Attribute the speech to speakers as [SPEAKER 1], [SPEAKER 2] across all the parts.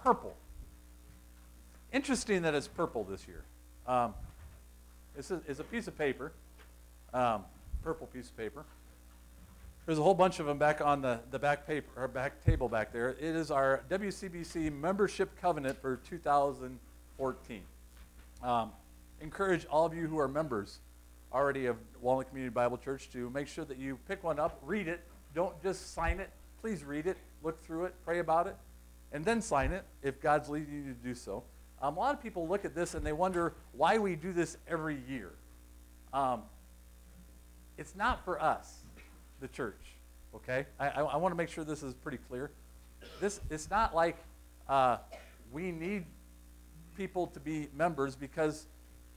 [SPEAKER 1] purple. Interesting that it's purple this year. It's a piece of paper, purple piece of paper. There's a whole bunch of them back on the back paper or back table back there. It is our WCBC membership covenant for 2014. Encourage all of you who are members already of Walnut Community Bible Church to make sure that you pick one up, read it. Don't just sign it. Please read it, look through it, pray about it, and then sign it if God's leading you to do so. A lot of people look at this and they wonder why we do this every year. It's not for us, the church, okay? I want to make sure this is pretty clear. It's not like we need people to be members, because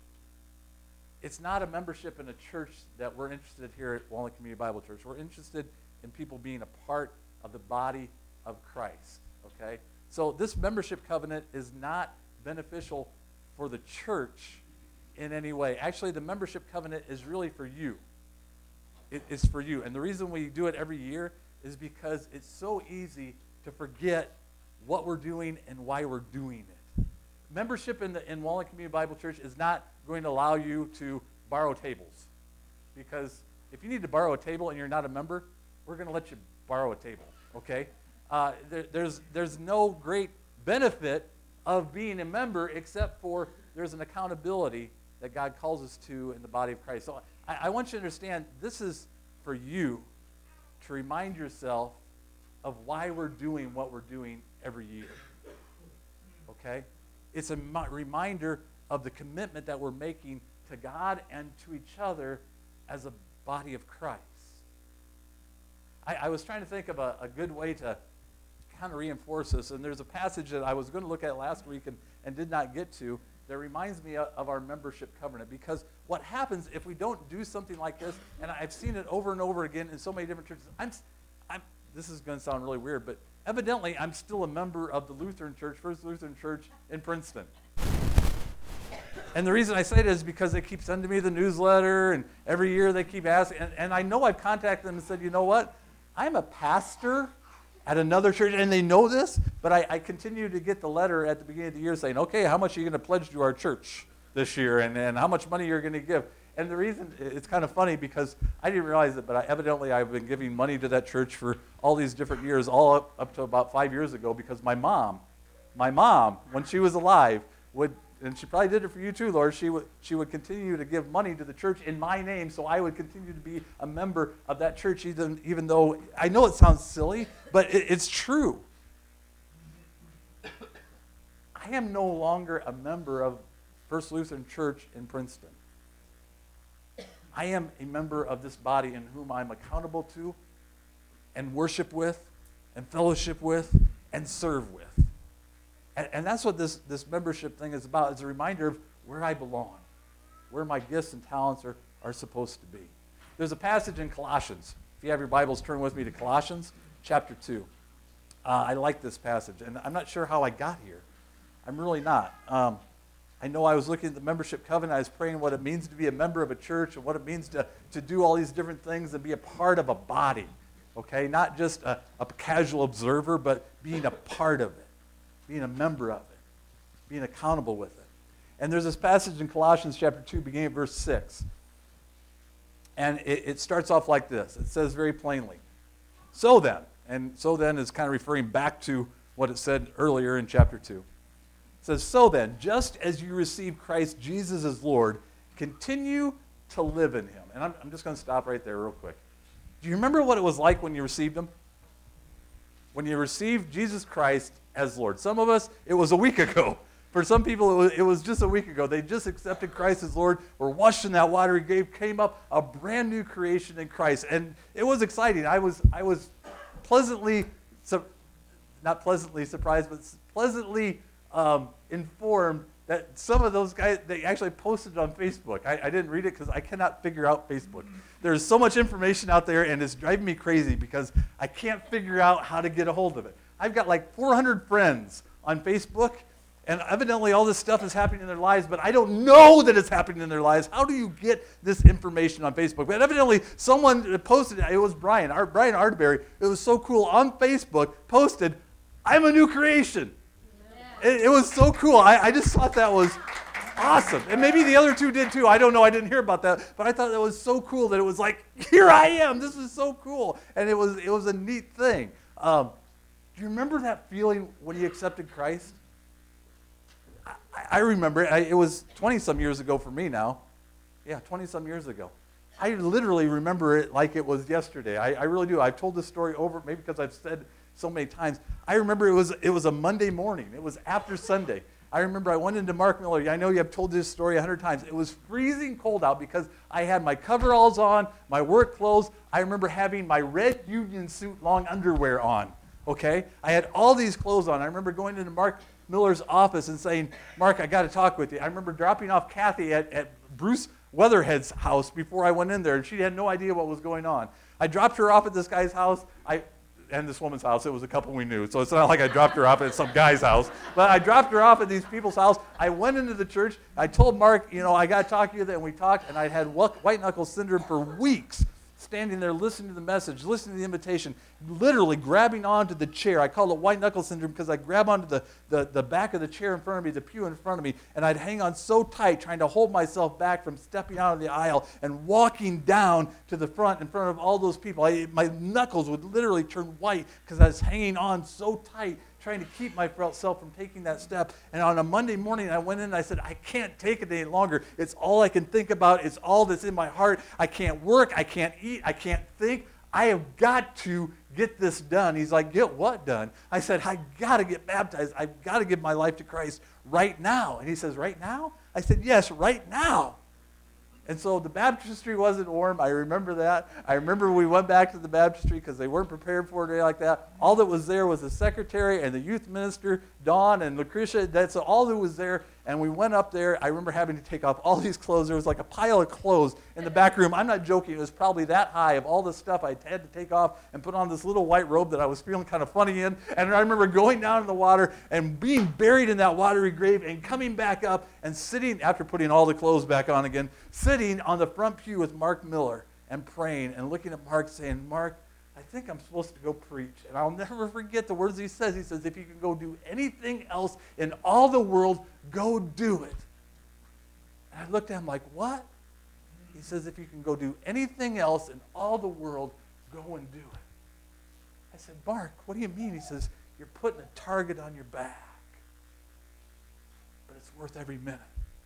[SPEAKER 1] it's not a membership in a church that we're interested here at Walnut Community Bible Church. We're interested in people being a part of the body of Christ, okay? So this membership covenant is not beneficial for the church in any way. Actually, the membership covenant is really for you. It's for you. And the reason we do it every year is because it's so easy to forget what we're doing and why we're doing it. Membership in Walnut Community Bible Church is not going to allow you to borrow tables. Because if you need to borrow a table and you're not a member, we're going to let you borrow a table, okay? There's no great benefit of being a member except for there's an accountability that God calls us to in the body of Christ. So I want you to understand, this is for you to remind yourself of why we're doing what we're doing every year, okay? It's a reminder of the commitment that we're making to God and to each other as a body of Christ. I was trying to think of a good way to kind of reinforce this, and there's a passage that I was going to look at last week and did not get to that reminds me of our membership covenant, because what happens if we don't do something like this, and I've seen it over and over again in so many different churches. This is going to sound really weird, but evidently I'm still a member of the Lutheran Church, First Lutheran Church in Princeton. And the reason I say that is because they keep sending me the newsletter, and every year they keep asking, and I know I've contacted them and said, you know what, I'm a pastor at another church, and they know this, but I continue to get the letter at the beginning of the year saying, okay, how much are you going to pledge to our church this year, and how much money you're going to give? And the reason, it's kind of funny because I didn't realize it, but evidently I've been giving money to that church for all these different years, all up to about 5 years ago, because my mom, when she was alive, would, and she probably did it for you too, Lord, she would continue to give money to the church in my name, so I would continue to be a member of that church, even though I know it sounds silly, but it's true. I am no longer a member of First Lutheran Church in Princeton. I am a member of this body in whom I'm accountable to and worship with and fellowship with and serve with. And that's what this membership thing is about. It's a reminder of where I belong, where my gifts and talents are supposed to be. There's a passage in Colossians. If you have your Bibles, turn with me to Colossians chapter 2. I like this passage, and I'm not sure how I got here. I'm really not. I know I was looking at the membership covenant. I was praying what it means to be a member of a church and what it means to do all these different things and be a part of a body, okay? Not just a casual observer, but being a part of it, being a member of it, being accountable with it. And there's this passage in Colossians chapter 2, beginning at verse 6. And it starts off like this. It says very plainly, so then, and so then is kind of referring back to what it said earlier in chapter 2. It says, so then, just as you received Christ Jesus as Lord, continue to live in him. And I'm just going to stop right there real quick. Do you remember what it was like when you received him? When you received Jesus Christ as Lord. Some of us, it was a week ago. For some people, it was just a week ago. They just accepted Christ as Lord, were washed in that water He gave, came up a brand new creation in Christ. And it was exciting. I was pleasantly, not pleasantly surprised, but pleasantly informed that some of those guys, they actually posted it on Facebook. I didn't read it because I cannot figure out Facebook. There's so much information out there, and it's driving me crazy because I can't figure out how to get a hold of it. I've got like 400 friends on Facebook, and evidently all this stuff is happening in their lives, but I don't know that it's happening in their lives. How do you get this information on Facebook? But evidently someone posted it. It was Brian Arterberry. It was so cool. On Facebook, posted, I'm a new creation. It was so cool. I just thought that was awesome. And maybe the other two did too. I don't know. I didn't hear about that. But I thought that was so cool that it was like, here I am. This is so cool. And it was a neat thing. Do you remember that feeling when you accepted Christ? I remember it. It was 20-some years ago for me now. Yeah, 20-some years ago. I literally remember it like it was yesterday. I really do. I've told this story over, maybe because I've said so many times. I remember it was a Monday morning. It was after Sunday. I remember I went into Mark Miller. I know you have told this story 100 times. It was freezing cold out because I had my coveralls on, my work clothes. I remember having my red union suit long underwear on, okay? I had all these clothes on. I remember going into Mark Miller's office and saying, Mark, I got to talk with you. I remember dropping off Kathy at Bruce Weatherhead's house before I went in there, and she had no idea what was going on. I dropped her off at this guy's house. And this woman's house. It was a couple we knew. So it's not like I dropped her off at some guy's house. But I dropped her off at these people's house. I went into the church. I told Mark, I got to talk to you. And we talked. And I had white knuckle syndrome for weeks, standing there listening to the message, listening to the invitation, literally grabbing onto the chair. I call it white knuckle syndrome because I grab onto the back of the chair in front of me, the pew in front of me, and I'd hang on so tight, trying to hold myself back from stepping out of the aisle and walking down to the front in front of all those people. My knuckles would literally turn white because I was hanging on so tight, trying to keep myself from taking that step. And on a Monday morning, I went in and I said, I can't take it any longer. It's all I can think about. It's all that's in my heart. I can't work. I can't eat. I can't think. I have got to get this done. He's like, get what done? I said, I got to get baptized. I've got to give my life to Christ right now. And he says, right now? I said, yes, right now. And so the baptistry wasn't warm. I remember that. I remember we went back to the baptistry because they weren't prepared for it or anything like that. All that was there was the secretary and the youth minister, Dawn and Lucretia. That's all that was there. And we went up there. I remember having to take off all these clothes. There was like a pile of clothes in the back room. I'm not joking. It was probably that high of all the stuff I had to take off and put on this little white robe that I was feeling kind of funny in. And I remember going down in the water and being buried in that watery grave and coming back up and sitting, after putting all the clothes back on again, sitting on the front pew with Mark Miller and praying and looking at Mark saying, Mark, I think I'm supposed to go preach. And I'll never forget the words he says. He says, if you can go do anything else in all the world, go do it. And I looked at him like, what? He says, if you can go do anything else in all the world, go and do it. I said, Mark, what do you mean? He says, you're putting a target on your back, but it's worth every minute.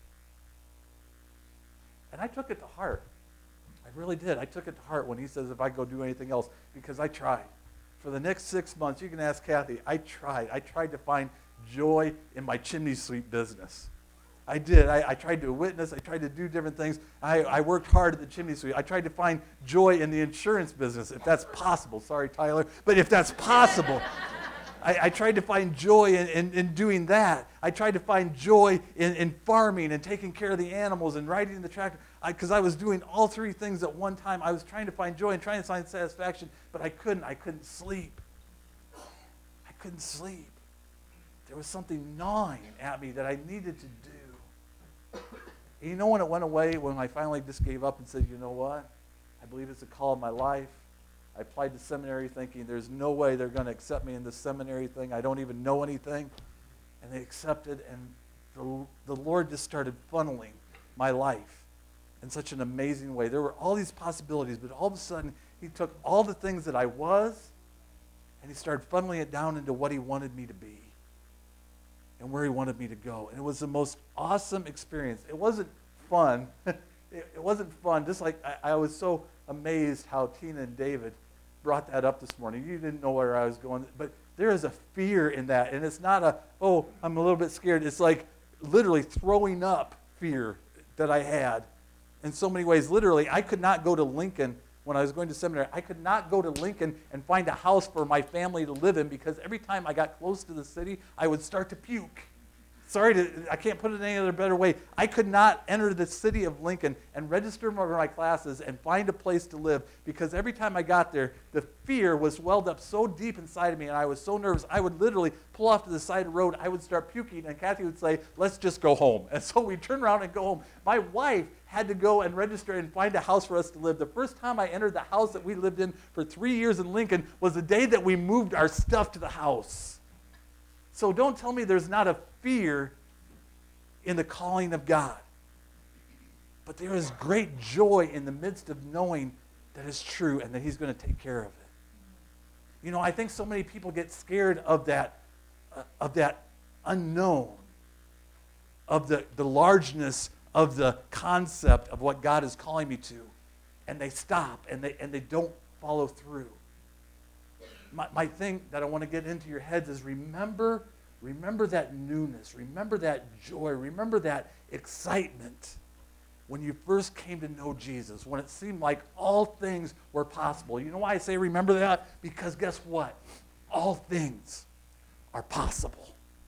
[SPEAKER 1] And I took it to heart. I really did. I took it to heart when he says if I go do anything else, because I tried. For the next 6 months, you can ask Kathy, I tried. I tried to find joy in my chimney sweep business. I did. I tried to witness. I tried to do different things. I worked hard at the chimney sweep. I tried to find joy in the insurance business, if that's possible. Sorry, Tyler, but if that's possible. I tried to find joy in doing that. I tried to find joy in farming and taking care of the animals and riding the tractor. Because I was doing all three things at one time. I was trying to find joy and trying to find satisfaction, but I couldn't. I couldn't sleep. I couldn't sleep. There was something gnawing at me that I needed to do. And you know when it went away, when I finally just gave up and said, you know what? I believe it's a call of my life. I applied to seminary thinking there's no way they're going to accept me in this seminary thing. I don't even know anything. And they accepted, and the Lord just started funneling my life in such an amazing way. There were all these possibilities, but all of a sudden, he took all the things that I was, and he started funneling it down into what he wanted me to be and where he wanted me to go. And it was the most awesome experience. It wasn't fun. It wasn't fun. Just like I was so amazed how Tina and David brought that up this morning. You didn't know where I was going, but there is a fear in that. And it's not I'm a little bit scared. It's like literally throwing up fear that I had in so many ways. Literally, I could not go to Lincoln when I was going to seminary. I could not go to Lincoln and find a house for my family to live in because every time I got close to the city, I would start to puke. I can't put it in any other better way. I could not enter the city of Lincoln and register for my classes and find a place to live because every time I got there, the fear was welled up so deep inside of me and I was so nervous, I would literally pull off to the side of the road, I would start puking, and Kathy would say, let's just go home. And so we'd turn around and go home. My wife had to go and register and find a house for us to live. The first time I entered the house that we lived in for 3 years in Lincoln was the day that we moved our stuff to the house. So don't tell me there's not a fear in the calling of God. But there is great joy in the midst of knowing that it's true and that he's going to take care of it. You know, I think so many people get scared of that unknown, of the largeness of the concept of what God is calling me to. And they stop and they don't follow through. My thing that I want to get into your heads is remember that newness, remember that joy, remember that excitement when you first came to know Jesus, when it seemed like all things were possible. You know why I say remember that? Because guess what? All things are possible.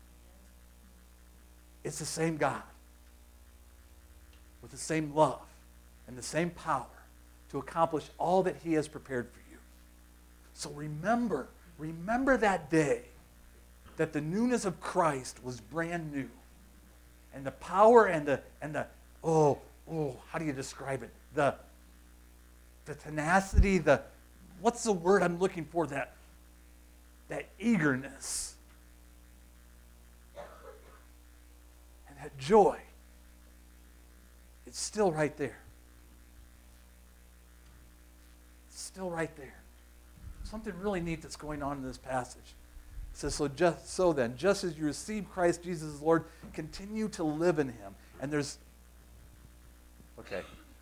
[SPEAKER 1] It's the same God with the same love and the same power to accomplish all that he has prepared for you. So remember that day that the newness of Christ was brand new. And the power and the how do you describe it? The tenacity, what's the word I'm looking for? That eagerness. And that joy. It's still right there. It's still right there. Something really neat that's going on in this passage. It says, so then, just as you receive Christ Jesus as Lord, continue to live in him. And there's, okay.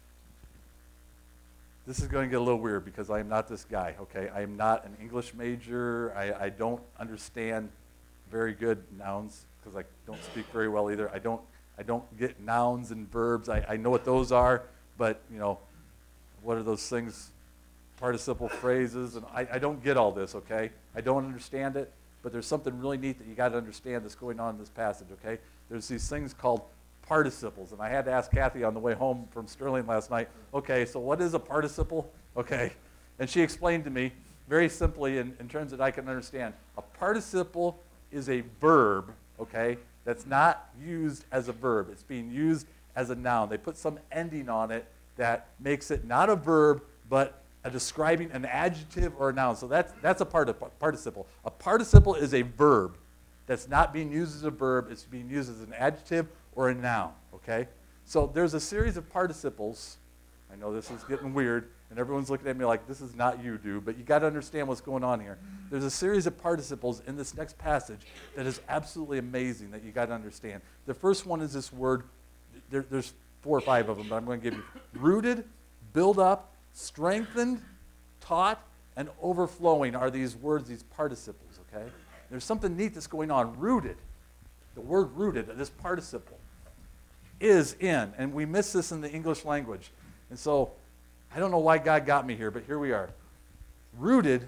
[SPEAKER 1] This is going to get a little weird because I am not this guy, okay? I am not an English major. I don't understand very good nouns because I don't speak very well either. I don't get nouns and verbs. I know what those are, but, you know, what are those things? Participle phrases, and I don't get all this, okay? I don't understand it, but there's something really neat that you got to understand that's going on in this passage, okay? There's these things called participles, and I had to ask Kathy on the way home from Sterling last night, okay, so what is a participle? Okay, and she explained to me very simply in terms that I can understand. A participle is a verb, okay, that's not used as a verb. It's being used as a noun. They put some ending on it that makes it not a verb, but describing an adjective or a noun. So that's a participle. A participle is a verb that's not being used as a verb. It's being used as an adjective or a noun, okay? So there's a series of participles. I know this is getting weird, and everyone's looking at me like, this is not you, dude, but you got to understand what's going on here. There's a series of participles in this next passage that is absolutely amazing that you got to understand. The first one is this word. There's 4 or 5 of them, but I'm going to give you rooted, build up, strengthened, taught, and overflowing are these words, these participles, okay? There's something neat that's going on. Rooted, the word rooted, this participle, is in, and we miss this in the English language. And so, I don't know why God got me here, but here we are. Rooted,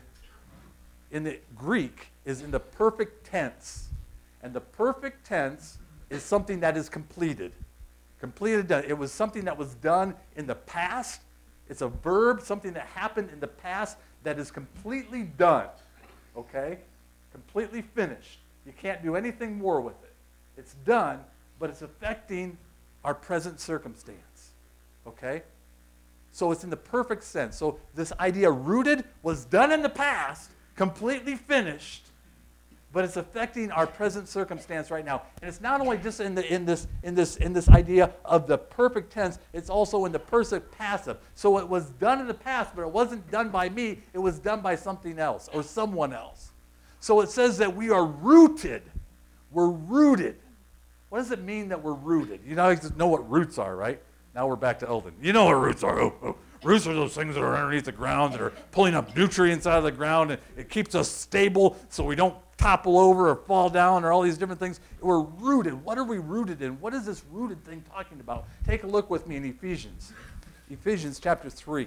[SPEAKER 1] in the Greek, is in the perfect tense. And the perfect tense is something that is completed. Completed, done. It was something that was done in the past. It's a verb, something that happened in the past that is completely done, okay? Completely finished. You can't do anything more with it. It's done, but it's affecting our present circumstance, okay? So it's in the perfect sense. So this idea idea was done in the past, completely finished, but it's affecting our present circumstance right now. And it's not only just in this idea of the perfect tense, it's also in the perfect passive. So it was done in the past, but it wasn't done by me, it was done by something else or someone else. So it says that we are rooted. We're rooted. What does it mean that we're rooted? You know what roots are, right? Now we're back to Eldon. You know what roots are. Roots are those things that are underneath the ground that are pulling up nutrients out of the ground, and it keeps us stable so we don't topple over or fall down or all these different things. We're rooted. What are we rooted in? What is this rooted thing talking about? Take a look with me in Ephesians. Ephesians chapter 3.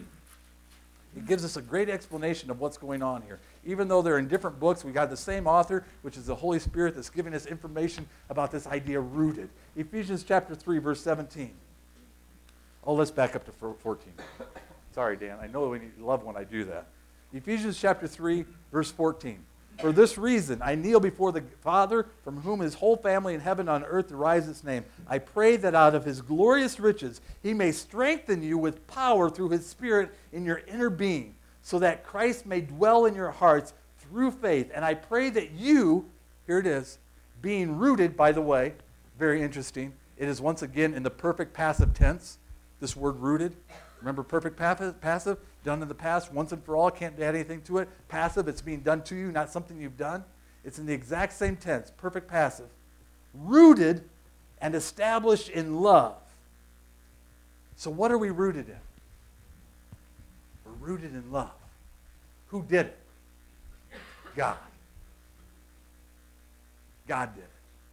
[SPEAKER 1] It gives us a great explanation of what's going on here. Even though they're in different books, we got the same author, which is the Holy Spirit, that's giving us information about this idea rooted. Ephesians chapter 3, verse 17. Oh, let's back up to 14. Sorry, Dan. I know you love when I do that. Ephesians chapter 3, verse 14. For this reason, I kneel before the Father, from whom his whole family in heaven and on earth derives its name. I pray that out of his glorious riches he may strengthen you with power through his Spirit in your inner being, so that Christ may dwell in your hearts through faith. And I pray that you, here it is, Being rooted, by the way, very interesting. It is once again in the perfect passive tense, this word rooted. Remember perfect passive, done in the past, once and for all, can't add anything to it. Passive, it's being done to you, not something you've done. It's in the exact same tense, perfect passive. Rooted and established in love. So what are we rooted in? We're rooted in love. Who did it? God. God did it.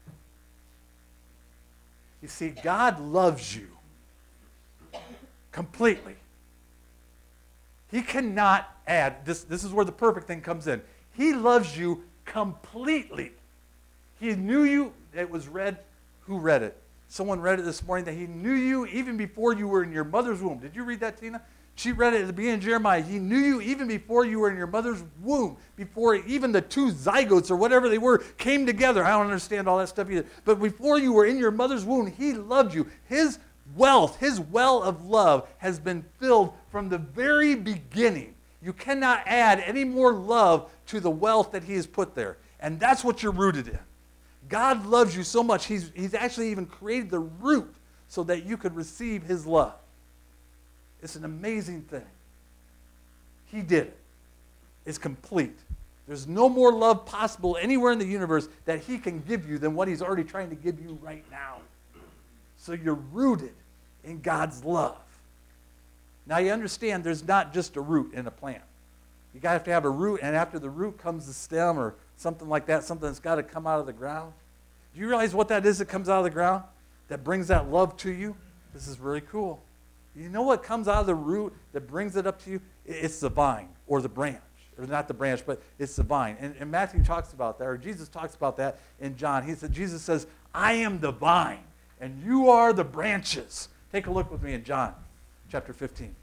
[SPEAKER 1] You see, God loves you completely. He cannot add. This is where the perfect thing comes in. He loves you completely. He knew you. It was read. Who read it? Someone read it this morning that he knew you even before you were in your mother's womb. Did you read that, Tina? She read it at the beginning of Jeremiah. He knew you even before you were in your mother's womb, before even the two zygotes or whatever they were came together. I don't understand all that stuff either. But before you were in your mother's womb, he loved you. His wealth, his well of love has been filled from the very beginning. You cannot add any more love to the wealth that he has put there. And that's what you're rooted in. God loves you so much, he's actually even created the root so that you could receive his love. It's an amazing thing. He did it. It's complete. There's no more love possible anywhere in the universe that he can give you than what he's already trying to give you right now. So you're rooted in God's love. Now you understand there's not just a root in a plant. You have to have a root, and after the root comes the stem or something like that, something that's got to come out of the ground. Do you realize what that is that comes out of the ground that brings that love to you? This is really cool. You know what comes out of the root that brings it up to you? It's the vine or the branch. Or not the branch, but it's the vine. And Matthew talks about that, or Jesus talks about that in John. Jesus says, I am the vine, and you are the branches. Take a look with me in John chapter 15.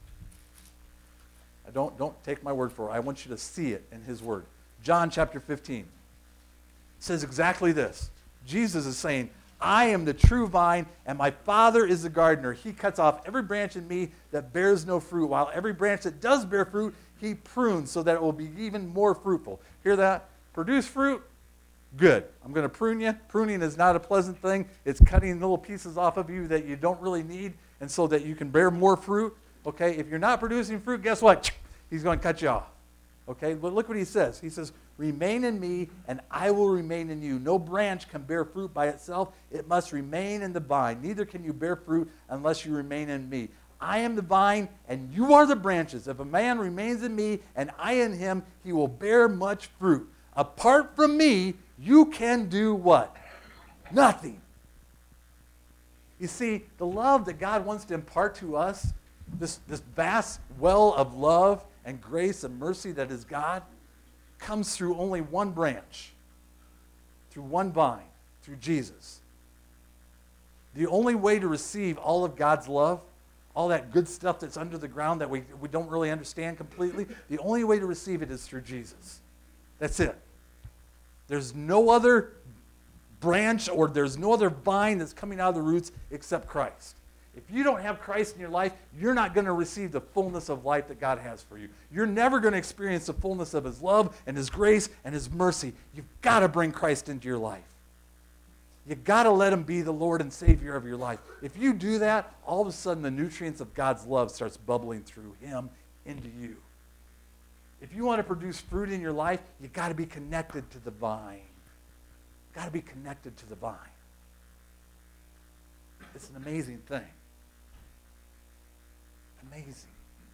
[SPEAKER 1] Don't take my word for it. I want you to see it in his word. John chapter 15 says exactly this. Jesus is saying, I am the true vine, and my Father is the gardener. He cuts off every branch in me that bears no fruit, while every branch that does bear fruit, he prunes so that it will be even more fruitful. Hear that? Produce fruit? Good. I'm going to prune you. Pruning is not a pleasant thing. It's cutting little pieces off of you that you don't really need, and so that you can bear more fruit. Okay? If you're not producing fruit, guess what? He's going to cut you off. Okay? But look what he says. He says, remain in me, and I will remain in you. No branch can bear fruit by itself. It must remain in the vine. Neither can you bear fruit unless you remain in me. I am the vine, and you are the branches. If a man remains in me, and I in him, he will bear much fruit. Apart from me, you can do what? Nothing. You see, the love that God wants to impart to us, this vast well of love and grace and mercy that is God, comes through only one branch, through one vine, through Jesus. The only way to receive all of God's love, all that good stuff that's under the ground that we don't really understand completely, the only way to receive it is through Jesus. That's it. There's no other branch or there's no other vine that's coming out of the roots except Christ. If you don't have Christ in your life, you're not going to receive the fullness of life that God has for you. You're never going to experience the fullness of his love and his grace and his mercy. You've got to bring Christ into your life. You've got to let him be the Lord and Savior of your life. If you do that, all of a sudden the nutrients of God's love starts bubbling through him into you. If you want to produce fruit in your life, you've got to be connected to the vine. You've got to be connected to the vine. It's an amazing thing. Amazing.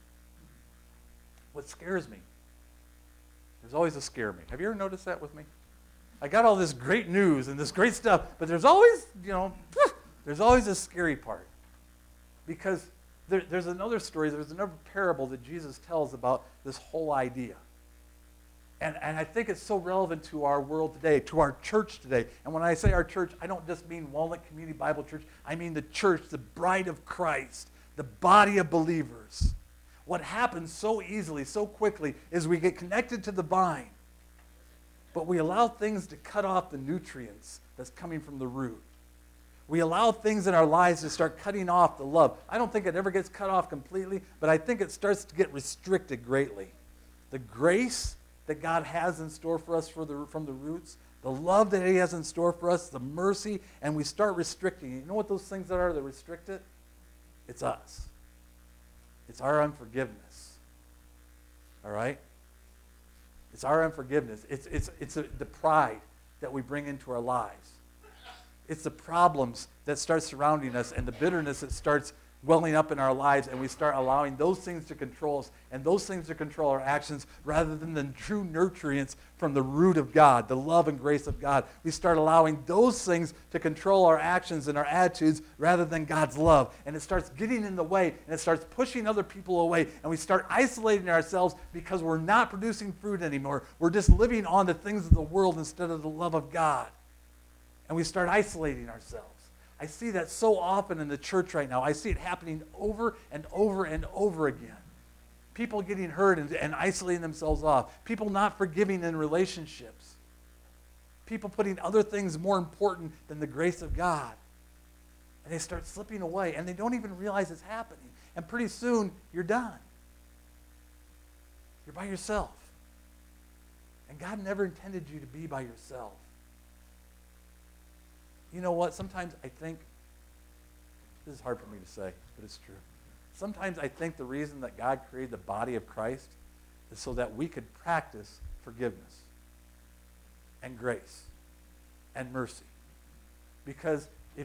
[SPEAKER 1] What scares me, there's always a scare me. Have you ever noticed that with me? I got all this great news and this great stuff, but there's always, there's always a scary part. Because there's another story, there's another parable that Jesus tells about this whole idea. And I think it's so relevant to our world today, to our church today. And when I say our church, I don't just mean Walnut Community Bible Church. I mean the church, the bride of Christ, the body of believers. What happens so easily, so quickly, is we get connected to the vine, but we allow things to cut off the nutrients that's coming from the root. We allow things in our lives to start cutting off the love. I don't think it ever gets cut off completely, but I think it starts to get restricted greatly. The grace that God has in store for us from the roots, The love that he has in store for us, the mercy, and we start restricting. You know what those things are that restrict it? It's us. It's our unforgiveness. All right? It's our unforgiveness. It's the pride that we bring into our lives. It's the problems that start surrounding us and the bitterness that starts welling up in our lives, and we start allowing those things to control us and those things to control our actions rather than the true nutrients from the root of God, the love and grace of God. We start allowing those things to control our actions and our attitudes rather than God's love. And it starts getting in the way, and it starts pushing other people away, and we start isolating ourselves because we're not producing fruit anymore. We're just living on the things of the world instead of the love of God. And we start isolating ourselves. I see that so often in the church right now. I see it happening over and over and over again. People getting hurt and isolating themselves off. People not forgiving in relationships. People putting other things more important than the grace of God. And they start slipping away, and they don't even realize it's happening. And pretty soon, you're done. You're by yourself. And God never intended you to be by yourself. You know what? Sometimes I think, this is hard for me to say, but it's true. Sometimes I think the reason that God created the body of Christ is so that we could practice forgiveness and grace and mercy. Because if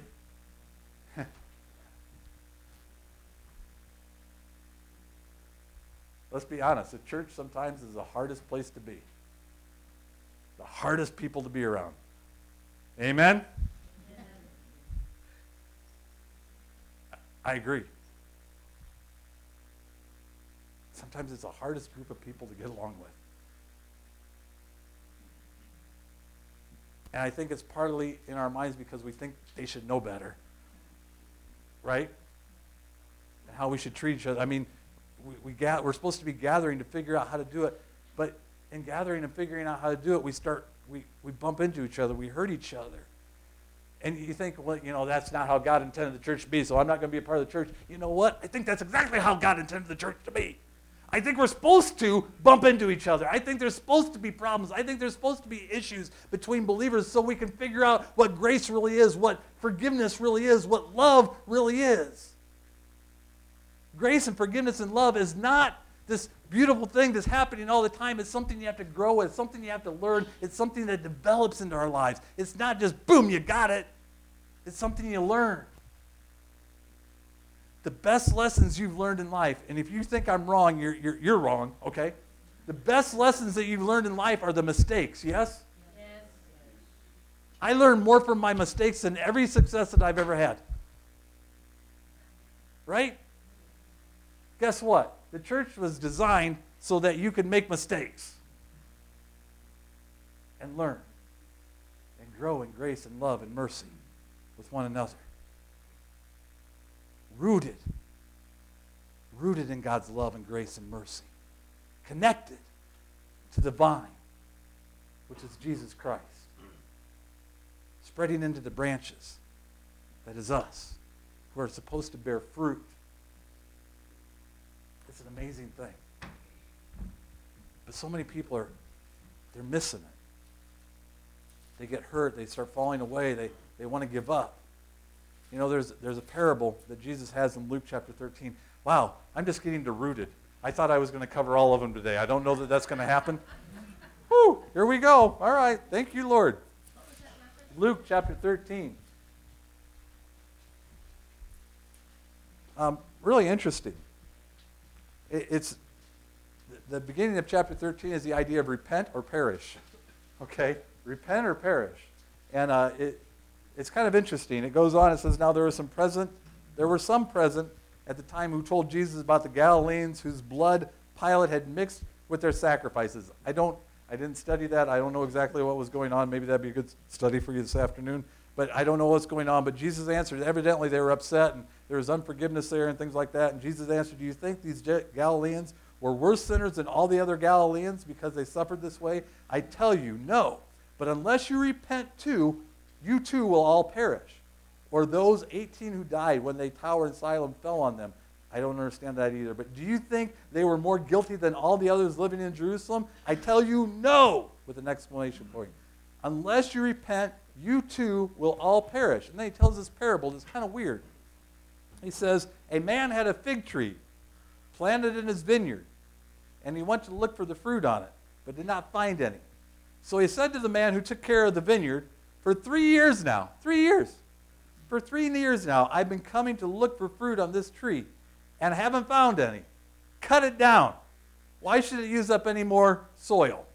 [SPEAKER 1] let's be honest, the church sometimes is the hardest place to be. The hardest people to be around. Amen? I agree. Sometimes it's the hardest group of people to get along with. And I think it's partly in our minds because we think they should know better. Right? And how we should treat each other. I mean, we're supposed to be gathering to figure out how to do it, but in gathering and figuring out how to do it, we bump into each other, we hurt each other. And you think, well, that's not how God intended the church to be, so I'm not going to be a part of the church. You know what? I think that's exactly how God intended the church to be. I think we're supposed to bump into each other. I think there's supposed to be problems. I think there's supposed to be issues between believers so we can figure out what grace really is, what forgiveness really is, what love really is. Grace and forgiveness and love is not this beautiful thing that's happening all the time. It's something you have to grow with, something you have to learn. It's something that develops into our lives. It's not just, boom, you got it. It's something you learn. The best lessons you've learned in life, and if you think I'm wrong, you're wrong, okay? The best lessons that you've learned in life are the mistakes, yes? Yes. I learned more from my mistakes than every success that I've ever had. Right? Guess what? The church was designed so that you could make mistakes and learn and grow in grace and love and mercy with one another. Rooted in God's love and grace and mercy. Connected to the vine, which is Jesus Christ. Spreading into the branches, that is us, who are supposed to bear fruit. It's an amazing thing. But so many people they're missing it. They get hurt, they start falling away, they want to give up. There's a parable that Jesus has in Luke chapter 13. Wow, I'm just getting to rooted. I thought I was going to cover all of them today. I don't know that that's going to happen. Whew, here we go. All right, thank you, Lord. Luke chapter 13. Really interesting. It's the beginning of chapter 13 is the idea of repent or perish. Okay, repent or perish. And it's kind of interesting. It goes on, it says, now there were some present at the time who told Jesus about the Galileans whose blood Pilate had mixed with their sacrifices. I didn't study that. I don't know exactly what was going on. Maybe that'd be a good study for you this afternoon. But I don't know what's going on. But Jesus answered, evidently they were upset and there was unforgiveness there and things like that. And Jesus answered, do you think these Galileans were worse sinners than all the other Galileans because they suffered this way? I tell you, no. But unless you repent too, you too will all perish. Or those 18 who died when the tower in Siloam fell on them. I don't understand that either. But do you think they were more guilty than all the others living in Jerusalem? I tell you, no, with an exclamation point. unless you repent, you too will all perish. And then he tells this parable that's kind of weird. He says, a man had a fig tree planted in his vineyard, and he went to look for the fruit on it, but did not find any. So he said to the man who took care of the vineyard, for 3 years now, 3 years, for 3 years now, I've been coming to look for fruit on this tree, and haven't found any. Cut it down. Why should it use up any more soil?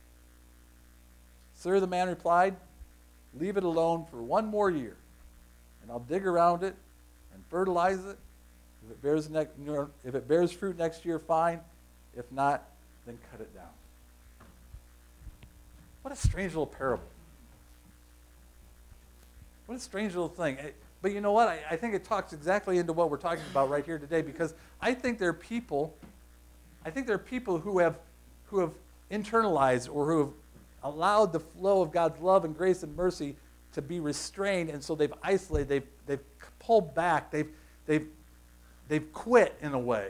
[SPEAKER 1] Sir, the man replied, leave it alone for 1 more year, and I'll dig around it and fertilize it. If it bears fruit next year, fine. If not, then cut it down. What a strange little parable. What a strange little thing. But you know what? I think it talks exactly into what we're talking about right here today, because I think there are people who have internalized or who have allowed the flow of God's love and grace and mercy to be restrained, and so they've isolated, they've pulled back, they've quit in a way.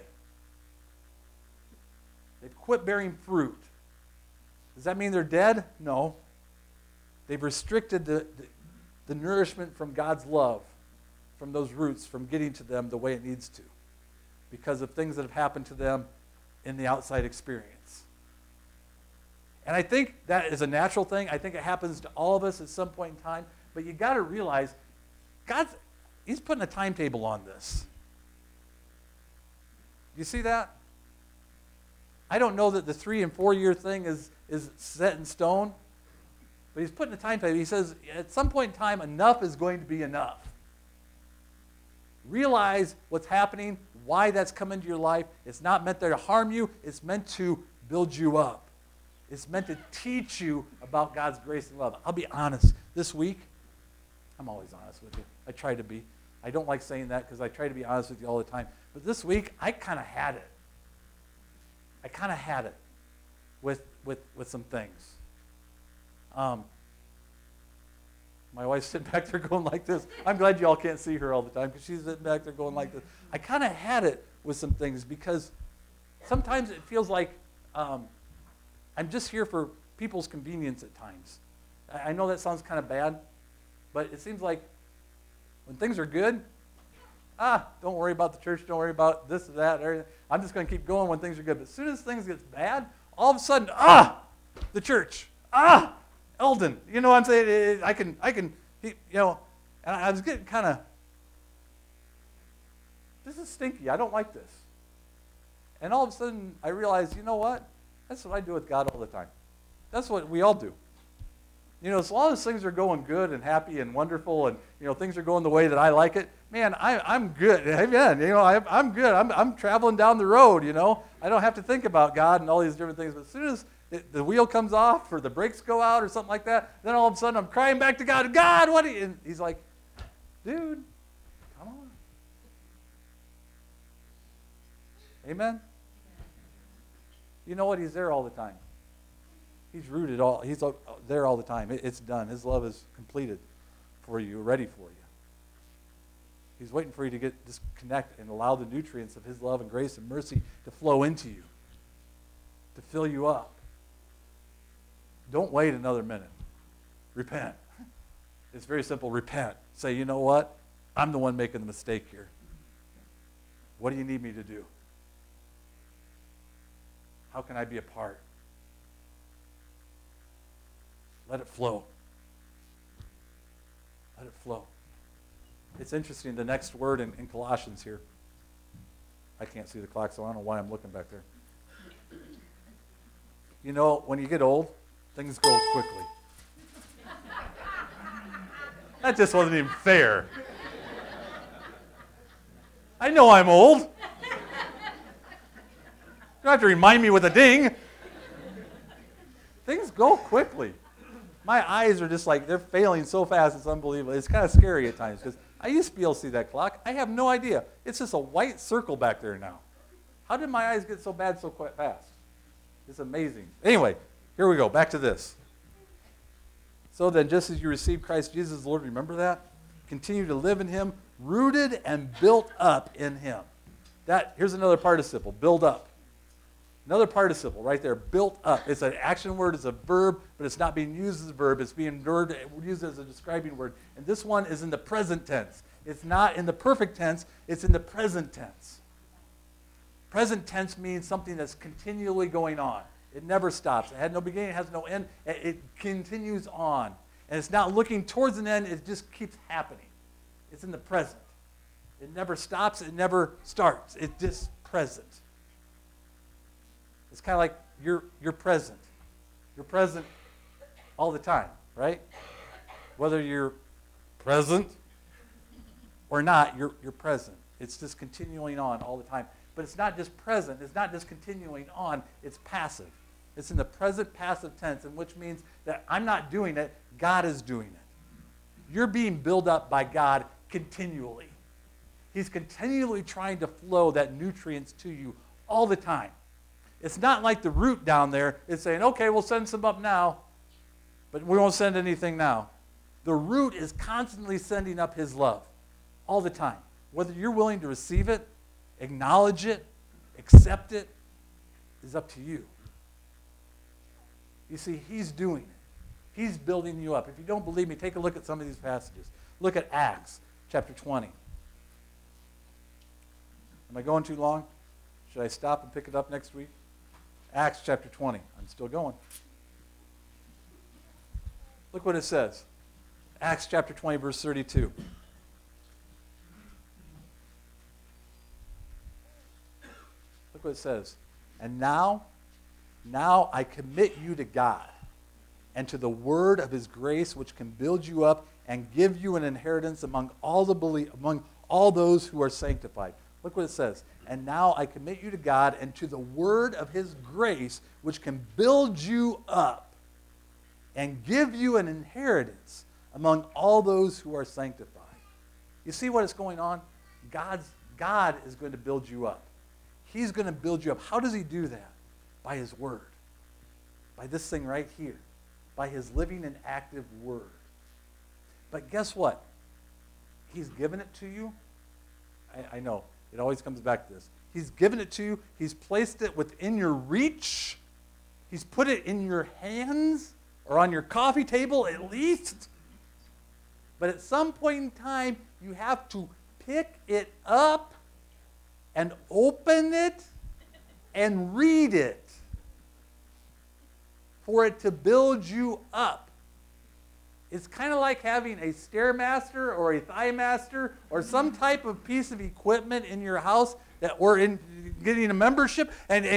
[SPEAKER 1] They've quit bearing fruit. Does that mean they're dead? No. They've restricted the nourishment from God's love, from those roots, from getting to them the way it needs to, because of things that have happened to them in the outside experience. And I think that is a natural thing. I think it happens to all of us at some point in time. But you got to realize, He's putting a timetable on this. You see that? I don't know that the 3 and 4 year thing is set in stone, but He's putting a timetable. He says at some point in time, enough is going to be enough. Realize what's happening, why that's come into your life. It's not meant there to harm you. It's meant to build you up. It's meant to teach you about God's grace and love. I'll be honest. This week, I'm always honest with you. I try to be. I don't like saying that because I try to be honest with you all the time. But this week, I kind of had it. I kind of had it with some things. My wife's sitting back there going like this. I'm glad you all can't see her all the time because she's sitting back there going like this. I kind of had it with some things because sometimes it feels like I'm just here for people's convenience at times. I know that sounds kind of bad, but it seems like when things are good, don't worry about the church, don't worry about this or that. Everything. I'm just going to keep going when things are good. But as soon as things get bad, all of a sudden, the church, Eldon. You know what I'm saying? I can, and I was getting kind of, this is stinky. I don't like this. And all of a sudden, I realized, you know what? That's what I do with God all the time. That's what we all do. You know, as long as things are going good and happy and wonderful and, things are going the way that I like it, man, I'm good. Amen. I'm good. I'm traveling down the road, I don't have to think about God and all these different things. But as soon as the wheel comes off or the brakes go out or something like that, then all of a sudden I'm crying back to God, God, what are you? And He's like, dude, come on. Amen? You know what? He's there all the time. He's rooted all. He's there all the time. It's done. His love is completed for you, ready for you. He's waiting for you to just connect and allow the nutrients of His love and grace and mercy to flow into you, to fill you up. Don't wait another minute. Repent. It's very simple. Repent. Say, you know what? I'm the one making the mistake here. What do you need me to do? How can I be a part? Let it flow. Let it flow. It's interesting, the next word in Colossians here. I can't see the clock, so I don't know why I'm looking back there. When you get old, things go quickly. That just wasn't even fair. I know I'm old. You don't have to remind me with a ding. Things go quickly. My eyes are just they're failing so fast, it's unbelievable. It's kind of scary at times because I used to be able to see that clock. I have no idea. It's just a white circle back there now. How did my eyes get so bad so quite fast? It's amazing. Anyway, here we go. Back to this. So then, just as you received Christ Jesus the Lord, remember that? Continue to live in Him, rooted and built up in Him. Here's another participle, build up. Another participle right there, built up. It's an action word, it's a verb, but it's not being used as a verb. It's being used as a describing word. And this one is in the present tense. It's not in the perfect tense, it's in the present tense. Present tense means something that's continually going on. It never stops. It had no beginning, it has no end. It continues on. And it's not looking towards an end, it just keeps happening. It's in the present. It never stops, it never starts. It's just present. It's kind of like you're present. You're present all the time, right? Whether you're present or not, you're present. It's just continuing on all the time. But it's not just present. It's not just continuing on. It's passive. It's in the present passive tense, and which means that I'm not doing it. God is doing it. You're being built up by God continually. He's continually trying to flow that nutrients to you all the time. It's not like the root down there is saying, okay, we'll send some up now, but we won't send anything now. The root is constantly sending up his love all the time. Whether you're willing to receive it, acknowledge it, accept it, is up to you. You see, he's doing it. He's building you up. If you don't believe me, take a look at some of these passages. Look at Acts chapter 20. Am I going too long? Should I stop and pick it up next week? Acts chapter 20. I'm still going. Look what it says. Acts chapter 20, verse 32. Look what it says. And now I commit you to God and to the word of his grace, which can build you up and give you an inheritance among all those who are sanctified. Look what it says. And now I commit you to God and to the word of his grace, which can build you up and give you an inheritance among all those who are sanctified. You see what is going on? God is going to build you up. He's going to build you up. How does he do that? By his word. By this thing right here. By his living and active word. But guess what? He's given it to you. I know. It always comes back to this. He's given it to you. He's placed it within your reach. He's put it in your hands or on your coffee table at least. But at some point in time, you have to pick it up and open it and read it for it to build you up. It's kind of like having a Stairmaster or a ThighMaster or some type of piece of equipment in your house or in getting a membership, and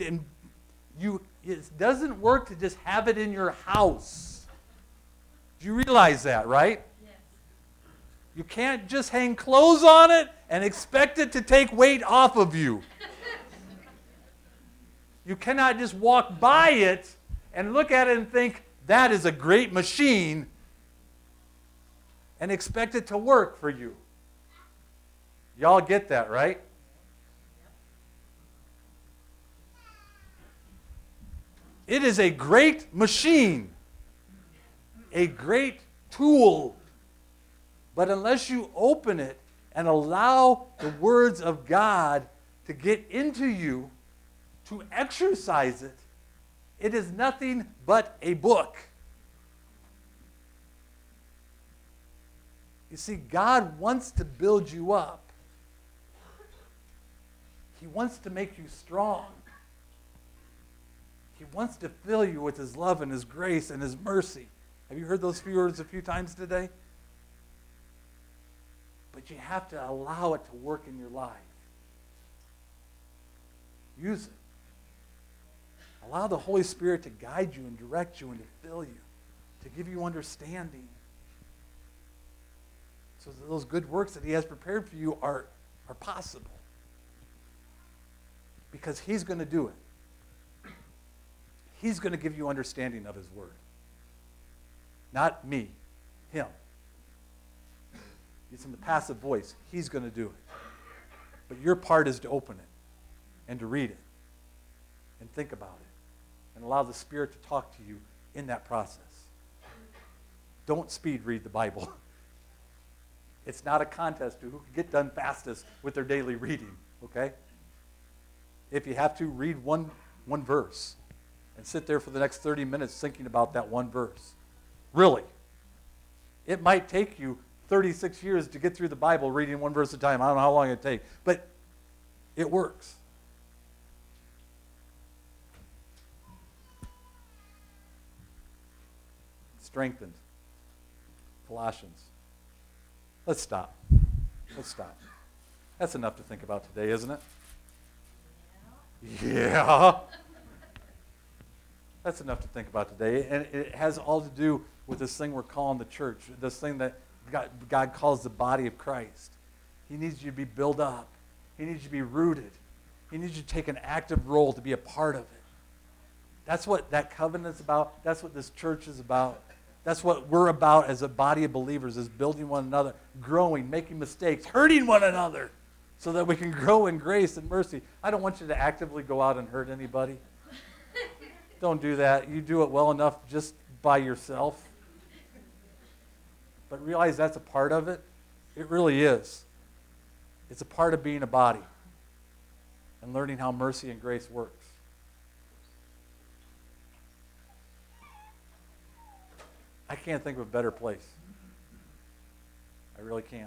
[SPEAKER 1] it doesn't work to just have it in your house. Do you realize that, right? Yes. You can't just hang clothes on it and expect it to take weight off of you. You cannot just walk by it and look at it and think, that is a great machine, and expect it to work for you. Y'all get that, right? It is a great machine, a great tool. But unless you open it and allow the words of God to get into you, to exercise it, it is nothing but a book. You see, God wants to build you up. He wants to make you strong. He wants to fill you with his love and his grace and his mercy. Have you heard those few words a few times today? But you have to allow it to work in your life. Use it. Allow the Holy Spirit to guide you and direct you and to fill you, to give you understanding. So that those good works that he has prepared for you are possible. Because he's going to do it. He's going to give you understanding of his word. Not me, him. It's in the passive voice. He's going to do it. But your part is to open it and to read it and think about it and allow the Spirit to talk to you in that process. Don't speed read the Bible. It's not a contest to who can get done fastest with their daily reading, okay? If you have to, read one one verse and sit there for the next 30 minutes thinking about that one verse. Really. It might take you 36 years to get through the Bible reading one verse at a time. I don't know how long it takes, but it works. Strengthened. Colossians. Let's stop. Let's stop. That's enough to think about today, isn't it? Yeah. That's enough to think about today. And it has all to do with this thing we're calling the church, this thing that God calls the body of Christ. He needs you to be built up. He needs you to be rooted. He needs you to take an active role to be a part of it. That's what that covenant's about. That's what this church is about. That's what we're about as a body of believers, is building one another, growing, making mistakes, hurting one another so that we can grow in grace and mercy. I don't want you to actively go out and hurt anybody. Don't do that. You do it well enough just by yourself. But realize that's a part of it. It really is. It's a part of being a body and learning how mercy and grace works. I can't think of a better place. I really can't.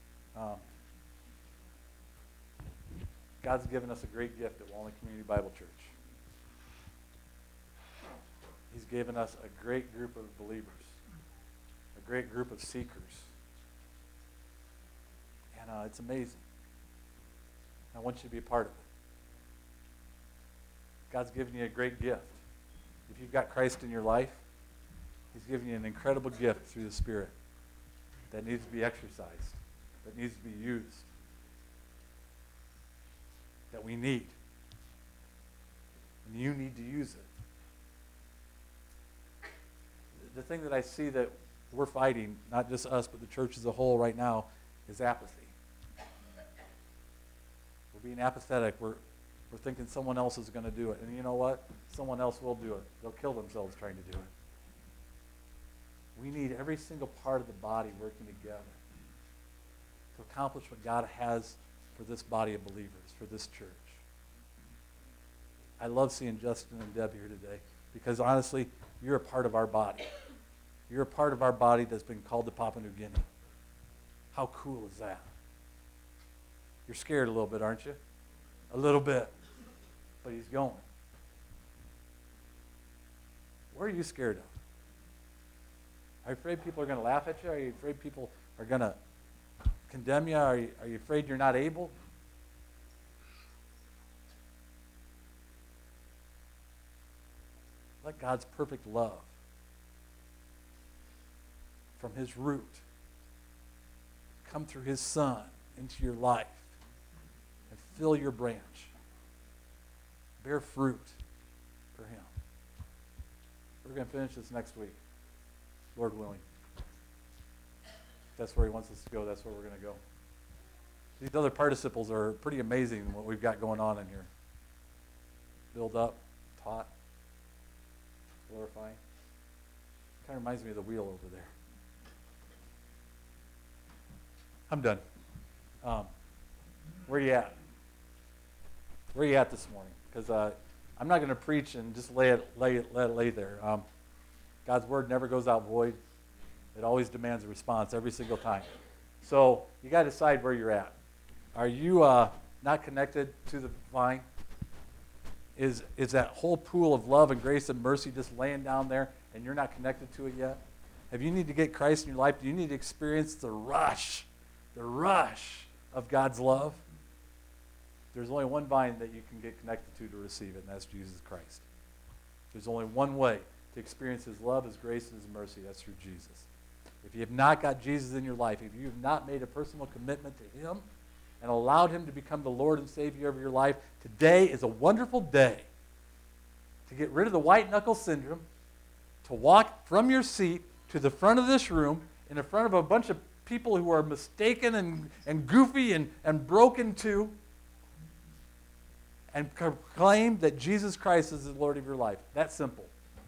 [SPEAKER 1] God's given us a great gift at Walnut Community Bible Church. He's given us a great group of believers, a great group of seekers. And it's amazing. I want you to be a part of it. God's given you a great gift. If you've got Christ in your life, He's given you an incredible gift through the Spirit that needs to be exercised, that needs to be used, that we need. And you need to use it. The thing that I see that we're fighting, not just us, but the church as a whole right now, is apathy. We're being apathetic. We're thinking someone else is going to do it. And you know what? Someone else will do it. They'll kill themselves trying to do it. We need every single part of the body working together to accomplish what God has for this body of believers, for this church. I love seeing Justin and Deb here today because, honestly, you're a part of our body. You're a part of our body that's been called to Papua New Guinea. How cool is that? You're scared a little bit, aren't you? A little bit. But he's going. What are you scared of? Are you afraid people are going to laugh at you? Are you afraid people are going to condemn you? Are you afraid you're not able? Let God's perfect love from His root come through His Son into your life and fill your branch. Bear fruit for Him. We're going to finish this next week, Lord willing. If that's where He wants us to go, that's where we're going to go. These other participles are pretty amazing, what we've got going on in here. Build up, taught, glorifying. Kind of reminds me of the wheel over there. I'm done. Where are you at? Where are you at this morning? Because I'm not going to preach and just let it lay there. God's word never goes out void. It always demands a response every single time. So you got to decide where you're at. Are you not connected to the vine? Is that whole pool of love and grace and mercy just laying down there and you're not connected to it yet? Have you need to get Christ in your life? Do you need to experience the rush of God's love? There's only one vine that you can get connected to receive it, and that's Jesus Christ. There's only one way to experience His love, His grace, and His mercy. That's through Jesus. If you have not got Jesus in your life, if you have not made a personal commitment to Him and allowed Him to become the Lord and Savior of your life, today is a wonderful day to get rid of the white knuckle syndrome, to walk from your seat to the front of this room in the front of a bunch of people who are mistaken and goofy and broken too, and proclaim that Jesus Christ is the Lord of your life. That simple.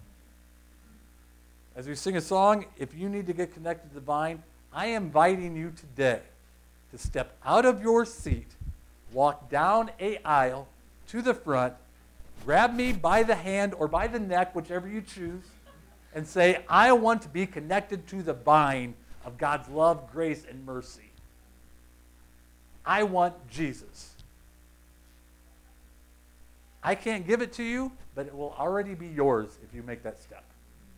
[SPEAKER 1] As we sing a song, if you need to get connected to the vine, I am inviting you today to step out of your seat, walk down an aisle to the front, grab me by the hand or by the neck, whichever you choose, and say, I want to be connected to the vine of God's love, grace, and mercy. I want Jesus. I can't give it to you, but it will already be yours if you make that step.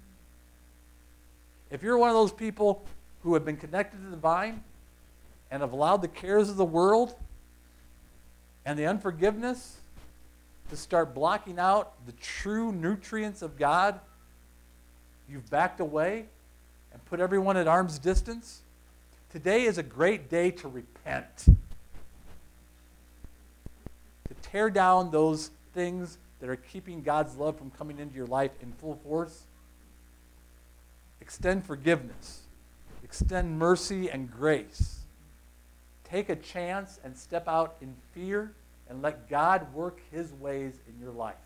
[SPEAKER 1] If you're one of those people who have been connected to the vine and have allowed the cares of the world and the unforgiveness to start blocking out the true nutrients of God, you've backed away and put everyone at arm's distance. Today is a great day to repent. To tear down those things that are keeping God's love from coming into your life in full force. Extend forgiveness. Extend mercy and grace. Take a chance and step out in fear and let God work his ways in your life.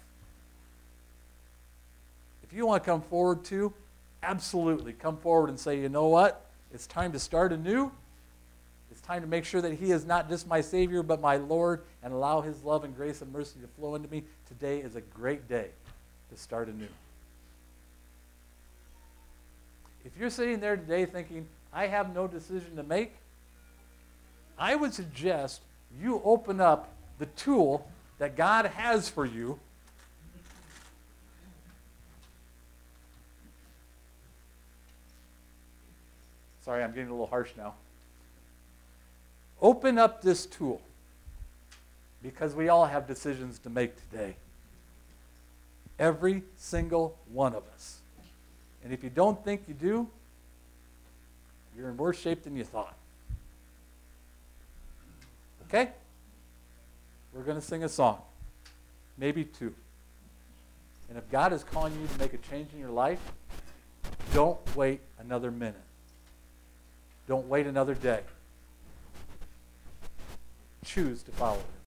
[SPEAKER 1] If you want to come forward too, absolutely come forward and say, you know what? It's time to start anew. It's time to make sure that he is not just my Savior, but my Lord, and allow his love and grace and mercy to flow into me. Today is a great day to start anew. If you're sitting there today thinking, I have no decision to make, I would suggest you open up the tool that God has for you. Sorry, I'm getting a little harsh now. Open up this tool because we all have decisions to make today. Every single one of us. And if you don't think you do, you're in worse shape than you thought. Okay? We're going to sing a song. Maybe two. And if God is calling you to make a change in your life, don't wait another minute. Don't wait another day. Choose to follow him.